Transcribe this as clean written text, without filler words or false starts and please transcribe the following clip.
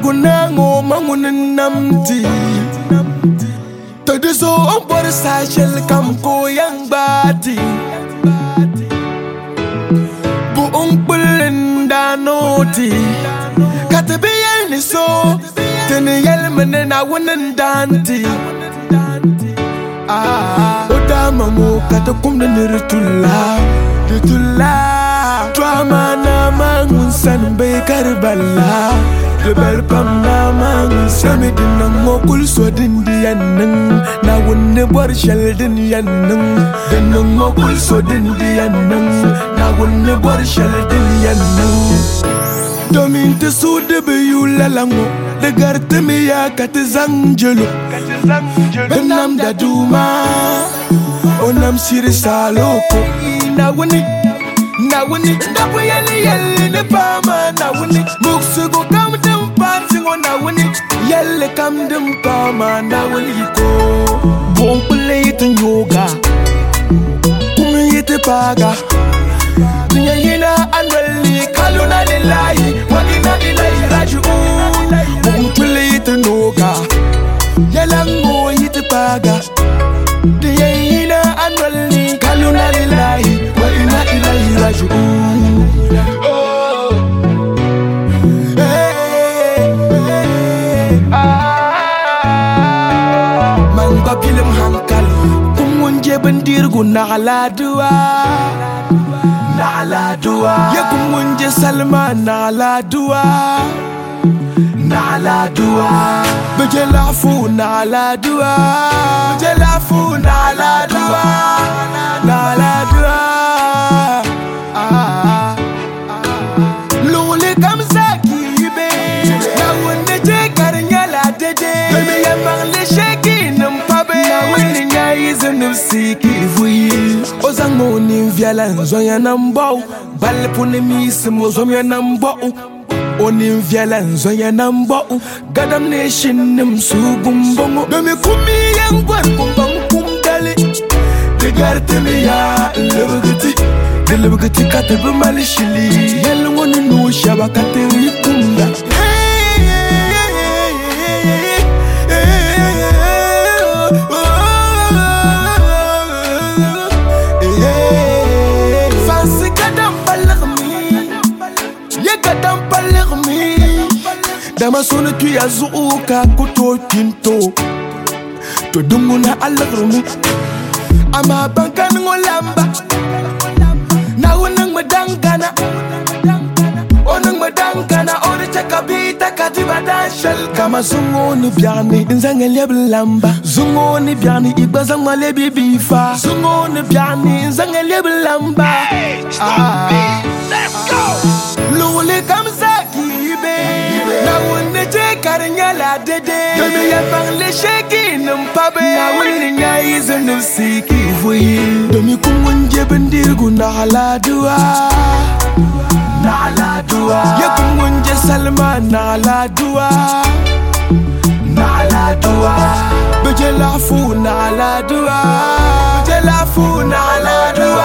gunango mangunin namti Todo so on board sashel kam ko yang bati Bu umpulin danoti Katabiyan ni so Tene yelmene na wunin danti Odama mo katakum na nirtula Drama na mangun san bay Karbala Rebel pam na mangun sami din ng mokul so din diyan nang na wunne bor shell din yan nang din ng mokul so din diyan nang na wunne bor shell din yan nang Domin te su de be yulalango de garte mi ya kat zangjelo benam da duma onam siri saloko na wuni ndapo yelle ne pama na wuni buksu go kam dem party go na wuni yelle kam dem pama na wuni ko bon play to yoga kumi yete paga dunya yina anwali kaluna lillahi wa inna ilaihi raji'un bon play to yoga yalango yete paga dunya yina anwali kaluna lillahi wa inna ilaihi raji'un man babilam hankal kumunje bandir guna ala dua ya kumunje salma na ala dua bejelafu na ala dua lole kamsa kibe na wonde je karnyala dede bebe yamang le sheki nampabe na wini nyai zenufsi kivuyi ozango ni viala zoya nambo balpune mismo zomya nambo onim viala zoya nambo gadam nation nim sugumbongo beme kumi yangwar kumbang kumdale de garte me ya lebugati katabu malishili yelu wonu no shabakate rikumda fansi kadam balagmi dama sonu tu yazuka kuto tinto to dumuna alagmi ama bankan ngolamba na wonang madangana onang madangana ori chakabita katiba shal kama zungoni biani nzangel yablamba zungoni biani ibazang male bibifa zungoni biani nzangel yablamba Let's go lole kamsa kibe na wonne je karnyala dede bebe yabang le sheki nampabe na wonne nyai zenufsi kivuyi domi kumunje bendir guna ala dua ya kumunje salma na ala dua bejelafu na ala dua